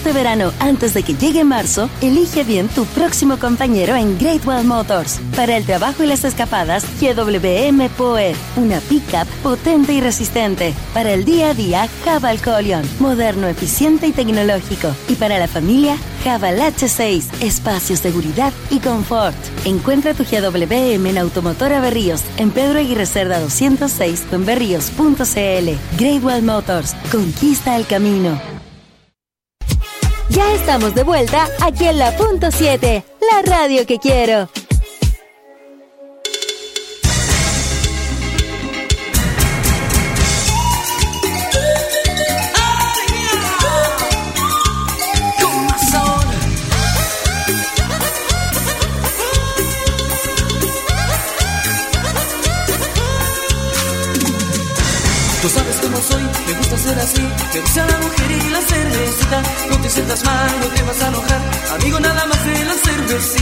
Este verano, antes de que llegue marzo, elige bien tu próximo compañero en Great Wall Motors. Para el trabajo y las escapadas, GWM Power, una pickup potente y resistente. Para el día a día, Haval Colion, moderno, eficiente y tecnológico. Y para la familia, Haval H6, espacio, seguridad y confort. Encuentra tu GWM en Automotora Berríos, en Pedro Aguirre Cerda 206 o en berríos.cl. Great Wall Motors, conquista el camino. Ya estamos de vuelta aquí en la Punto 7, la radio que quiero. Tú sabes cómo soy, me gusta ser así. Me gusta la mujer y la cervecita. No te sientas mal, no te vas a enojar. Amigo, nada más de la cervecita.